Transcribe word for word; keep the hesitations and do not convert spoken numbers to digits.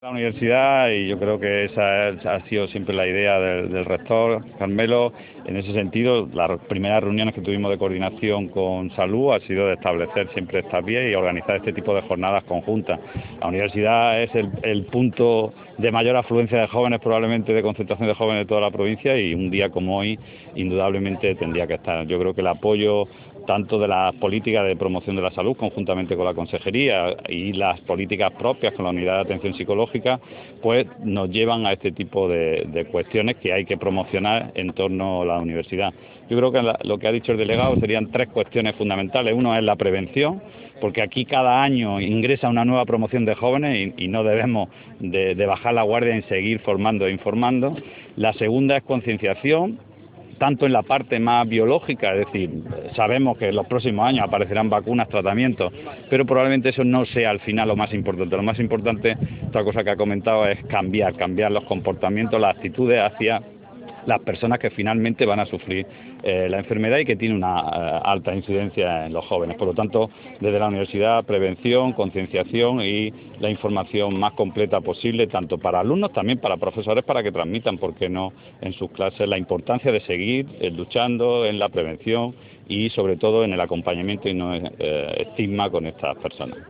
La universidad, y yo creo que esa ha sido siempre la idea del, del rector Carmelo. En ese sentido, las primeras reuniones que tuvimos de coordinación con salud ha sido de establecer siempre estas vías y organizar este tipo de jornadas conjuntas. La universidad es el, el punto de mayor afluencia de jóvenes, probablemente de concentración de jóvenes de toda la provincia, y un día como hoy indudablemente tendría que estar. Yo creo que el apoyo tanto de las políticas de promoción de la salud conjuntamente con la consejería y las políticas propias con la unidad de atención psicológica, pues nos llevan a este tipo de, de cuestiones que hay que promocionar en torno a la universidad. Yo creo que la, lo que ha dicho el delegado serían tres cuestiones fundamentales. Uno es la prevención, porque aquí cada año ingresa una nueva promoción de jóvenes y, y no debemos de, de bajar la guardia en seguir formando e informando. La segunda es concienciación, tanto en la parte más biológica, es decir, sabemos que en los próximos años aparecerán vacunas, tratamientos, pero probablemente eso no sea al final lo más importante. Lo más importante, otra cosa que ha comentado, es cambiar, cambiar los comportamientos, las actitudes hacia las personas que finalmente van a sufrir eh, la enfermedad y que tiene una eh, alta incidencia en los jóvenes. Por lo tanto, desde la universidad, prevención, concienciación y la información más completa posible, tanto para alumnos, también para profesores, para que transmitan, por qué no, en sus clases la importancia de seguir eh, luchando en la prevención y sobre todo en el acompañamiento y no eh, estigma con estas personas.